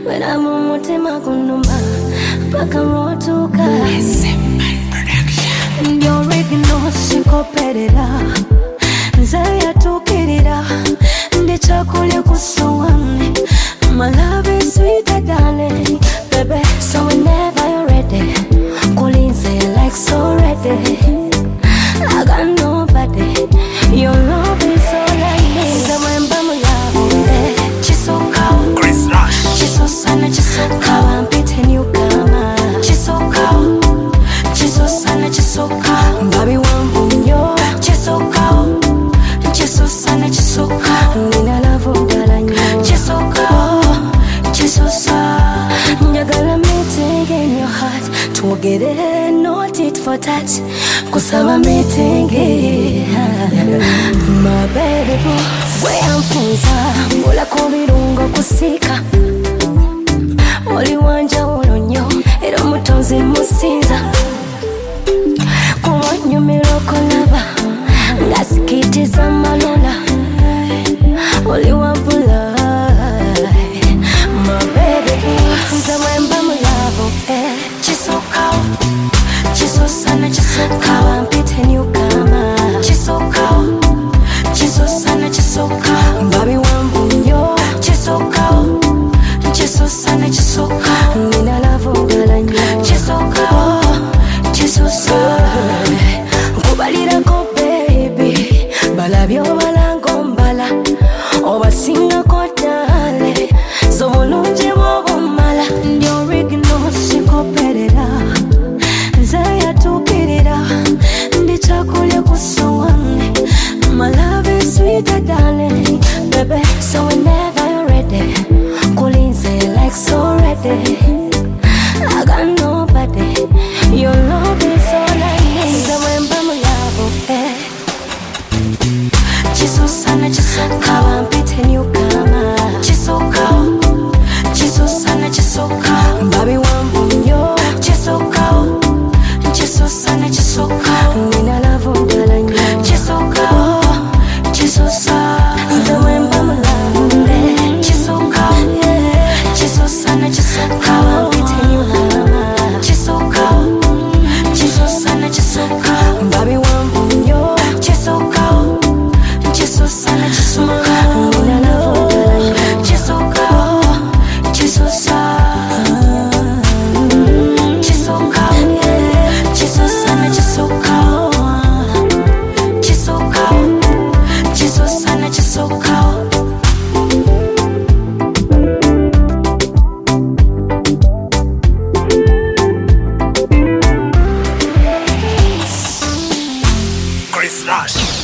Wena mumutima kunuma paka rotuka Ndio rigino sikoperera Nzaya tukirira Ndichakulya kusuwame My love is sweeter darling Baby, so whenever you're ready Kulinze like so ready I got nobody Your love is all I need Zamwemba mulabo Chisokao Chris Rush. Chisosana chisokao I'm beating you kama Chisokao Chisosana chisokao Baby wambunyo Chisokao Chisosana chisokao Nina love galanyo Chisokao Chisosa Nyagala meeting in your heart Twogere no tit for tat Kusaba meeting My baby boo Weyamfunza Mula kubirungo kusika Oli wanja ulonyo Ero mutonzi musinza Kumanyumiro kolaba Ngasikitiza malola Oli wabula My baby boo Zamwemba mulabo Chisokao Chisosana chisokao I'm beating you kama Chisokao Chisosana chisokao Baby wambunyo Chisokao Chisosana chisokao Nina love galanyo Chisokao Chisosa Nkubalira ko baby Balabyo balango mbala Obasinga ko dale Zobulunje bobumala Ndio rigino sikoperera Nzaya tukirira Ndichakulya kusuwame My love is sweeter darling Baby, so whenever you're ready Kulinze like so ready I got nobody Your love is all I need Zamwemba mulabo Chisosana chisokao I'm beating you kama Chisokao Chisosana chisokao Baby wambunyo Chisokao Chisosana chisokao Nina love galanyo Chisokao Chisosa Zamwemba mulabo Chisokao Chisosana chisokao I'm beating you kama Chisokao Chisosana chisokao Baby wambunyo Chisokao Chisosana chisokao Nina love galanyo Chisokao Chisosa Chisokao Chisosana chisokao Chisokao Chisosana chisokao Chris Rush.